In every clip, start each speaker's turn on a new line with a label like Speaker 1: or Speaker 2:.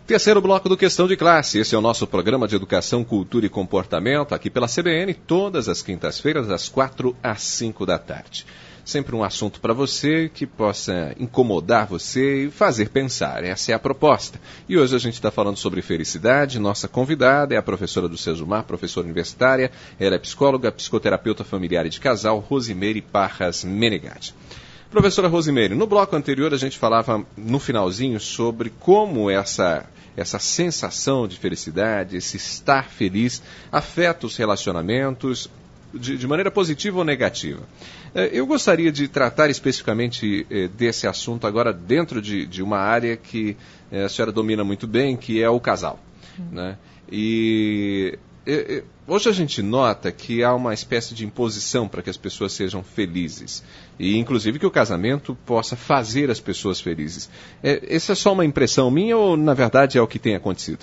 Speaker 1: Terceiro bloco do Questão de Classe. Esse é o nosso programa de Educação, Cultura e Comportamento, aqui pela CBN, todas as quintas-feiras, das 4 às 5 da tarde. Sempre um assunto para você que possa incomodar você e fazer pensar. Essa é a proposta. E hoje a gente está falando sobre felicidade. Nossa convidada é a professora do Sesumar, professora universitária. Ela é psicóloga, psicoterapeuta familiar e de casal, Rosimeire Parras Menegatti. Professora Rosimeire, no bloco anterior a gente falava no finalzinho sobre como essa sensação de felicidade, esse estar feliz, afeta os relacionamentos de maneira positiva ou negativa. Eu gostaria de tratar especificamente desse assunto agora dentro de uma área que a senhora domina muito bem, que é o casal, né? E hoje a gente nota que há uma espécie de imposição para que as pessoas sejam felizes. E, inclusive, que o casamento possa fazer as pessoas felizes. Essa é só uma impressão minha ou, na verdade, é o que tem acontecido?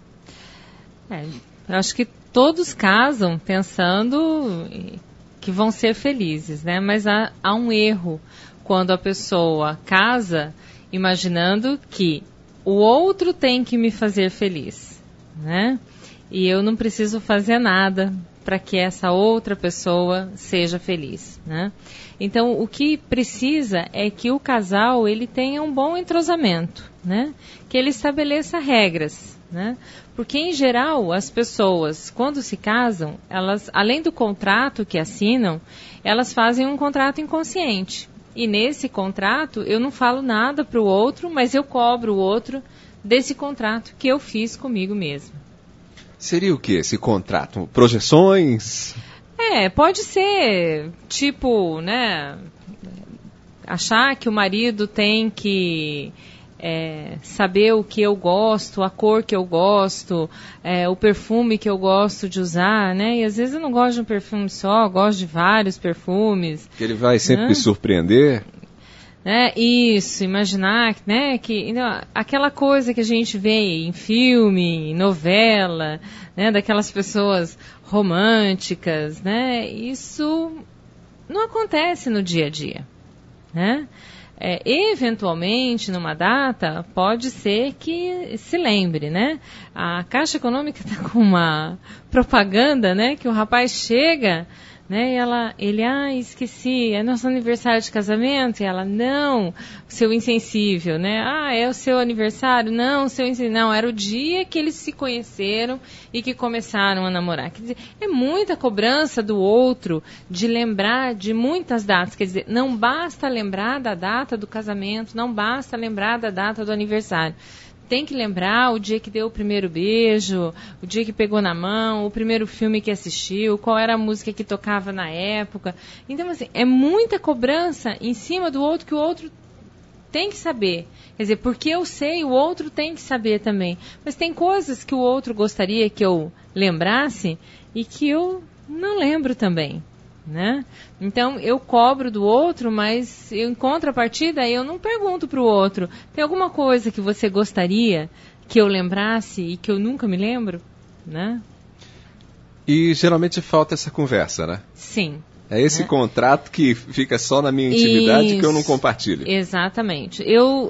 Speaker 2: Eu acho que todos casam pensando que vão ser felizes, né? Mas há um erro quando a pessoa casa imaginando que o outro tem que me fazer feliz, né? E eu não preciso fazer nada para que essa outra pessoa seja feliz, né? Então, o que precisa é que o casal ele tenha um bom entrosamento, né? Que ele estabeleça regras, né? Porque, em geral, as pessoas, quando se casam, elas, além do contrato que assinam, elas fazem um contrato inconsciente. E nesse contrato, eu não falo nada para o outro, mas eu cobro o outro desse contrato que eu fiz comigo mesmo.
Speaker 1: Seria o que esse contrato? Projeções?
Speaker 2: Pode ser, tipo, né, achar que o marido tem que saber o que eu gosto, a cor que eu gosto, o perfume que eu gosto de usar, né, e às vezes eu não gosto de um perfume só, eu gosto de vários perfumes.
Speaker 1: Que ele vai sempre me surpreender?
Speaker 2: Isso, imaginar, né, que aquela coisa que a gente vê em filme, em novela, né, daquelas pessoas românticas, né, isso não acontece no dia a dia, né? Eventualmente, numa data, pode ser que se lembre, né? A Caixa Econômica está com uma propaganda, né, que o rapaz chega, né, e ele, esqueci, é nosso aniversário de casamento, e ela, não, seu insensível, né, é o seu aniversário, não, não, era o dia que eles se conheceram e que começaram a namorar. Quer dizer, é muita cobrança do outro de lembrar de muitas datas, quer dizer, não basta lembrar da data do casamento, não basta lembrar da data do aniversário. Tem que lembrar o dia que deu o primeiro beijo, o dia que pegou na mão, o primeiro filme que assistiu, qual era a música que tocava na época. Então, assim, é muita cobrança em cima do outro que o outro tem que saber. Quer dizer, porque eu sei, o outro tem que saber também. Mas tem coisas que o outro gostaria que eu lembrasse e que eu não lembro também, né? Então, eu cobro do outro, mas em contrapartida, eu não pergunto para o outro, tem alguma coisa que você gostaria que eu lembrasse e que eu nunca me lembro, né?
Speaker 1: E geralmente falta essa conversa, né?
Speaker 2: Sim.
Speaker 1: É esse contrato que fica só na minha intimidade que eu não compartilho.
Speaker 2: Exatamente. Eu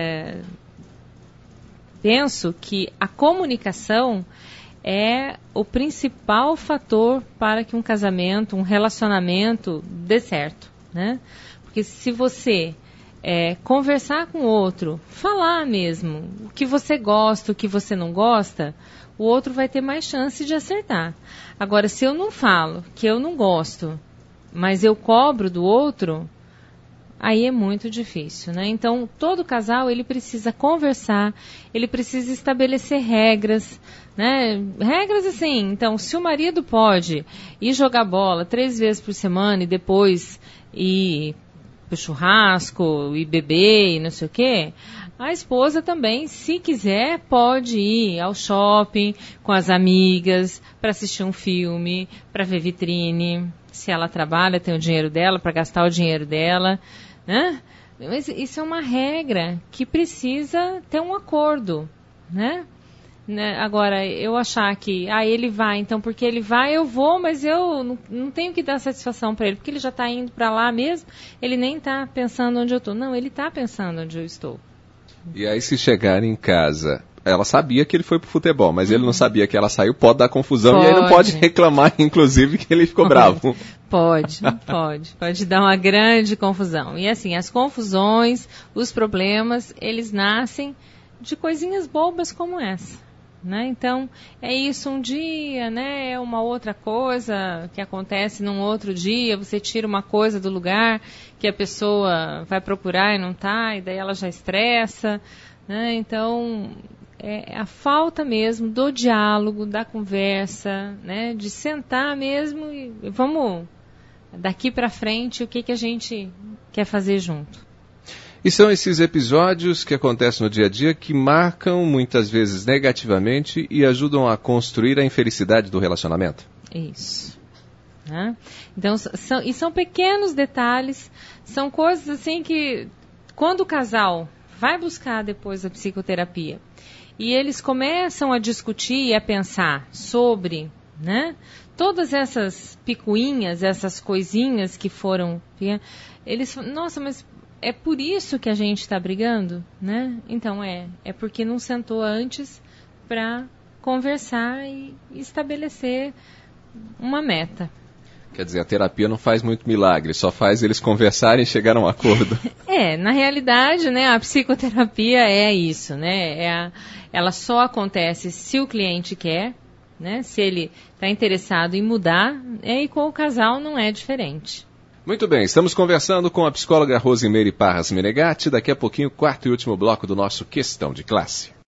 Speaker 2: penso que a comunicação é o principal fator para que um casamento, um relacionamento dê certo, né? Porque se você conversar com o outro, falar mesmo o que você gosta, o que você não gosta, o outro vai ter mais chance de acertar. Agora, se eu não falo que eu não gosto, mas eu cobro do outro, aí é muito difícil, né? Então, todo casal, ele precisa conversar, ele precisa estabelecer regras, né? Regras assim, então, se o marido pode ir jogar bola 3 vezes por semana e depois ir pro churrasco e beber e não sei o quê, a esposa também, se quiser, pode ir ao shopping com as amigas para assistir um filme, para ver vitrine. Se ela trabalha, tem o dinheiro dela para gastar o dinheiro dela, né? Mas isso é uma regra que precisa ter um acordo, né? Agora, eu achar que ele vai, então porque ele vai, eu vou, mas eu não tenho que dar satisfação para ele, porque ele já está indo para lá mesmo, ele nem está pensando onde eu estou. Não, ele está pensando onde eu estou.
Speaker 1: E aí, se chegar em casa ela sabia que ele foi pro futebol, mas ele não sabia que ela saiu, pode dar confusão, e aí não pode reclamar, inclusive, que ele ficou bravo.
Speaker 2: Pode dar uma grande confusão. E assim, as confusões, os problemas, eles nascem de coisinhas bobas como essa. Né? Então, é isso um dia, né? É uma outra coisa que acontece num outro dia, você tira uma coisa do lugar que a pessoa vai procurar e não está, e daí ela já estressa, né? Então, é a falta mesmo do diálogo, da conversa, né? De sentar mesmo e vamos, daqui para frente, o que a gente quer fazer junto.
Speaker 1: E são esses episódios que acontecem no dia a dia que marcam, muitas vezes negativamente, e ajudam a construir a infelicidade do relacionamento.
Speaker 2: Isso. Né? Então, são pequenos detalhes, são coisas assim que, quando o casal vai buscar depois a psicoterapia, e eles começam a discutir e a pensar sobre, né, todas essas picuinhas, essas coisinhas que foram, eles falam, nossa, mas é por isso que a gente está brigando, né? Então é porque não sentou antes para conversar e estabelecer uma meta.
Speaker 1: Quer dizer, a terapia não faz muito milagre, só faz eles conversarem e chegar a um acordo.
Speaker 2: Na realidade, né, a psicoterapia é isso, né? Ela só acontece se o cliente quer, né? Se ele está interessado em mudar, e com o casal não é diferente.
Speaker 1: Muito bem, estamos conversando com a psicóloga Rosimeire Parras Menegatti. Daqui a pouquinho, quarto e último bloco do nosso Questão de Classe.